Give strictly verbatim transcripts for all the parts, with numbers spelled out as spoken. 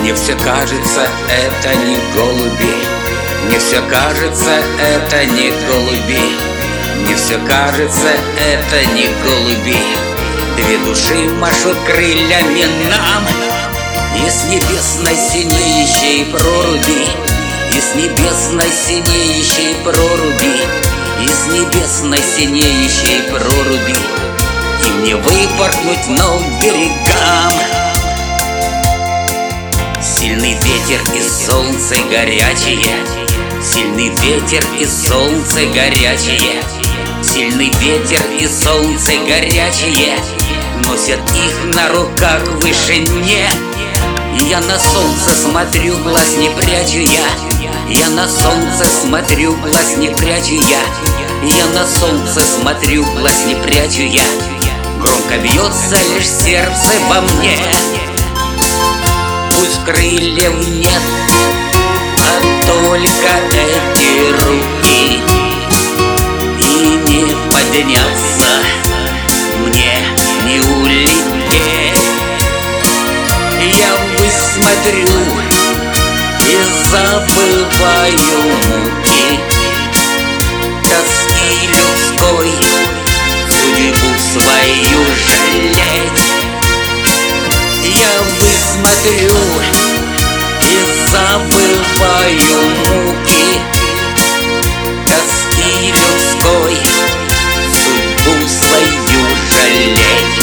Мне все кажется, это не голуби. Мне все кажется, это не голуби. Мне все кажется, это не голуби. Две души машут крыльями нам из небесной синеющей проруби, из небесной синеющей проруби, из небесной синеющей проруби. И мне выпорхнуть вновь к берегам. Сильный ветер и солнце горячее, сильный ветер и солнце горячее, сильный ветер и солнце горячее носят их на руках в вышине. И я на солнце смотрю, глаз не прячу я. Я на солнце смотрю, глаз не прячу я. Я на солнце смотрю, глаз не прячу я. Громко бьется лишь сердце во мне. Пусть крыльев нет, а только эти руки. И не подняться мне, не улететь. Я высмотрю и забываю муки, тоски людской, судьбу свою жалеть. Я высмотрю и забываю муки, тоски людской, судьбу свою жалеть.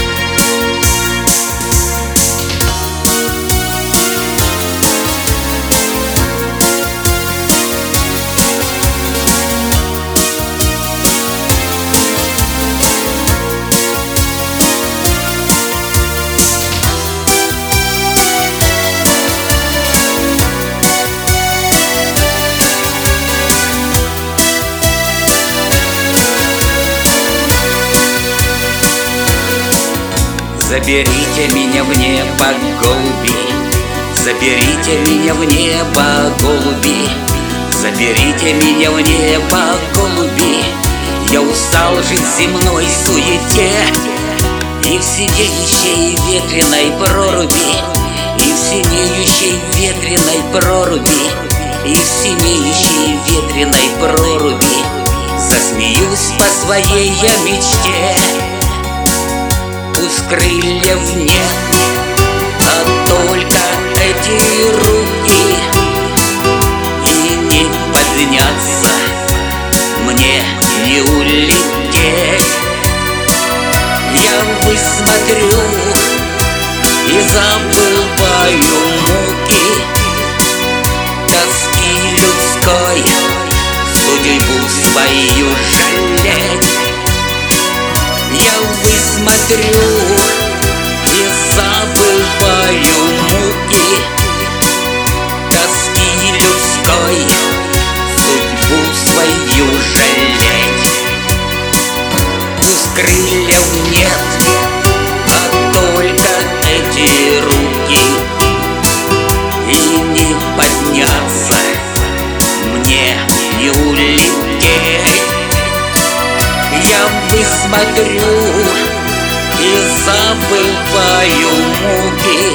Заберите меня в небо, голуби, заберите меня в небо, голуби, заберите меня в небо, голуби. Я устал жить в земной суете и в синеющей ветреной проруби, и в синеющей ветреной проруби, и в синеющей ветреной проруби. Засмеюсь по своей я мечте. Пусть крыльев нет, а только эти руки. И не подняться мне, не улететь. Я высмотрю и забываю муки, тоски людской, судьбу свою жалеть. Я высмотрю и забываю муки, тоски людской, судьбу свою жалеть. Пусть крыльев нет, а только эти руки. И не подняться мне, не улететь. Я высмотрю и забываю муки,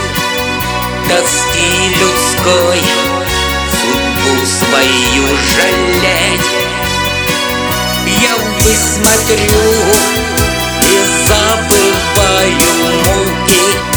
тоски людской, судьбу свою жалеть. Я высмотрю и забываю муки,